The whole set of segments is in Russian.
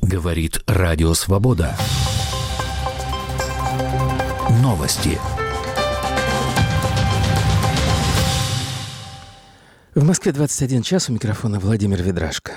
Говорит Радио Свобода. Новости. В Москве 21 час, у микрофона Владимир Ведрашко.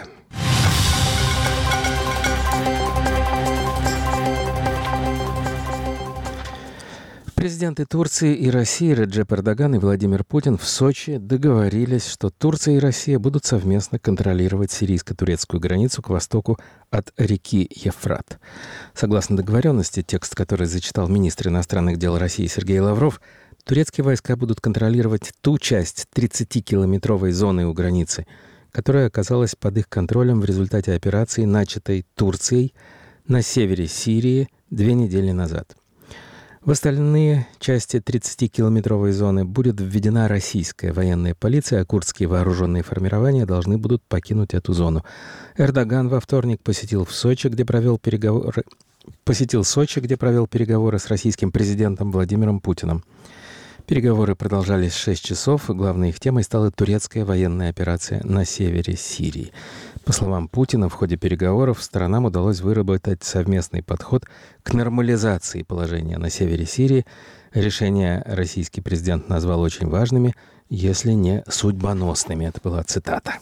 Президенты Турции и России Реджеп Эрдоган и Владимир Путин в Сочи договорились, что Турция и Россия будут совместно контролировать сирийско-турецкую границу к востоку от реки Евфрат. Согласно договоренности, текст, который зачитал министр иностранных дел России Сергей Лавров, турецкие войска будут контролировать ту часть 30-километровой зоны у границы, которая оказалась под их контролем в результате операции, начатой Турцией на севере Сирии 2 недели назад. В остальные части 30-километровой зоны будет введена российская военная полиция, а курдские вооруженные формирования должны будут покинуть эту зону. Эрдоган во вторник посетил Сочи, где провел переговоры с российским президентом Владимиром Путиным. Переговоры продолжались 6 часов, и главной их темой стала турецкая военная операция на севере Сирии. По словам Путина, в ходе переговоров сторонам удалось выработать совместный подход к нормализации положения на севере Сирии. Решения российский президент назвал очень важными, если не судьбоносными. Это была цитата.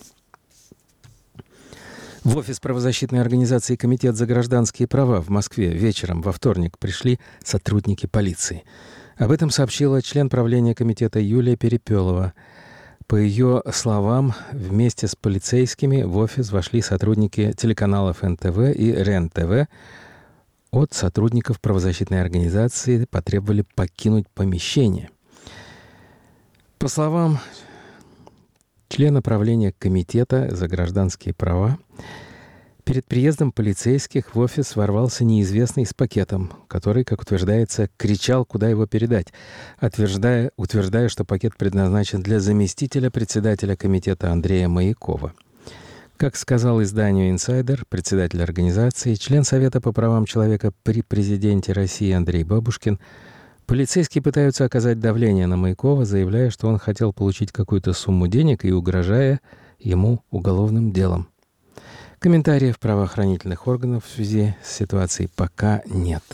В офис правозащитной организации «Комитет за гражданские права» в Москве вечером во вторник пришли сотрудники полиции. Об этом сообщила член правления комитета Юлия Перепелова. По ее словам, вместе с полицейскими в офис вошли сотрудники телеканалов НТВ и РЕН-ТВ. От сотрудников правозащитной организации потребовали покинуть помещение. По словам члена правления Комитета за гражданские права, перед приездом полицейских в офис ворвался неизвестный с пакетом, который, как утверждается, кричал, куда его передать, утверждая, что пакет предназначен для заместителя председателя комитета Андрея Маякова. Как сказал изданию «Инсайдер», председатель организации, член Совета по правам человека при президенте России Андрей Бабушкин, полицейские пытаются оказать давление на Маякова, заявляя, что он хотел получить какую-то сумму денег и угрожая ему уголовным делом. Комментариев правоохранительных органов в связи с ситуацией пока нет.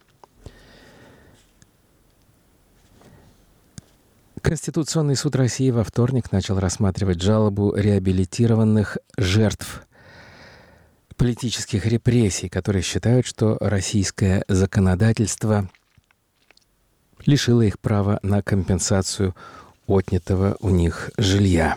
Конституционный суд России во вторник начал рассматривать жалобу реабилитированных жертв политических репрессий, которые считают, что российское законодательство лишило их права на компенсацию отнятого у них жилья.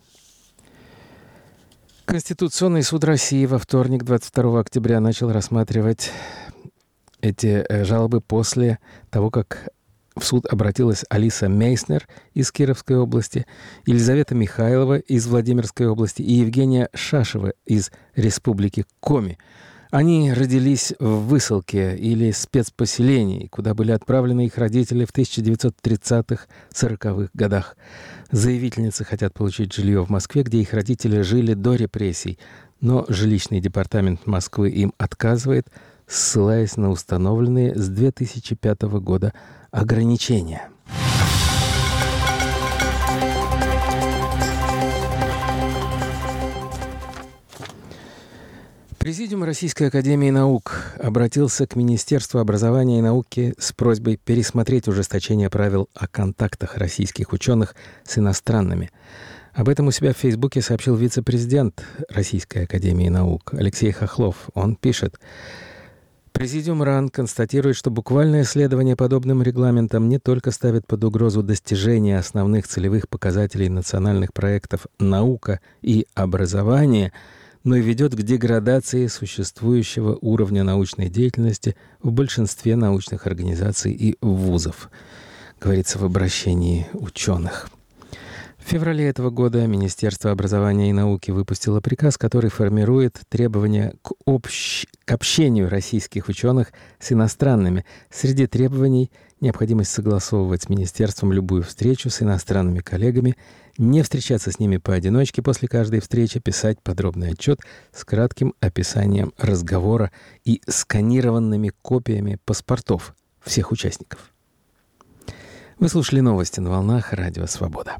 Конституционный суд России во вторник, 22 октября, начал рассматривать эти жалобы после того, как в суд обратилась Алиса Мейснер из Кировской области, Елизавета Михайлова из Владимирской области и Евгения Шашева из Республики Коми. Они родились в высылке или спецпоселении, куда были отправлены их родители в 1930-40-х годах. Заявительницы хотят получить жилье в Москве, где их родители жили до репрессий, но жилищный департамент Москвы им отказывает, ссылаясь на установленные с 2005 года ограничения. Президиум Российской академии наук обратился к Министерству образования и науки с просьбой пересмотреть ужесточение правил о контактах российских ученых с иностранными. Об этом у себя в Фейсбуке сообщил вице-президент Российской академии наук Алексей Хохлов. Он пишет: «Президиум РАН констатирует, что буквальное следование подобным регламентам не только ставит под угрозу достижения основных целевых показателей национальных проектов «Наука» и «Образование», но и ведет к деградации существующего уровня научной деятельности в большинстве научных организаций и вузов», говорится в обращении ученых. В феврале этого года Министерство образования и науки выпустило приказ, который формирует требования к общению российских ученых с иностранными. Среди требований — необходимость согласовывать с министерством любую встречу с иностранными коллегами, не встречаться с ними поодиночке после каждой встречи, писать подробный отчет с кратким описанием разговора и сканированными копиями паспортов всех участников. Вы слушали новости на волнах Радио Свобода.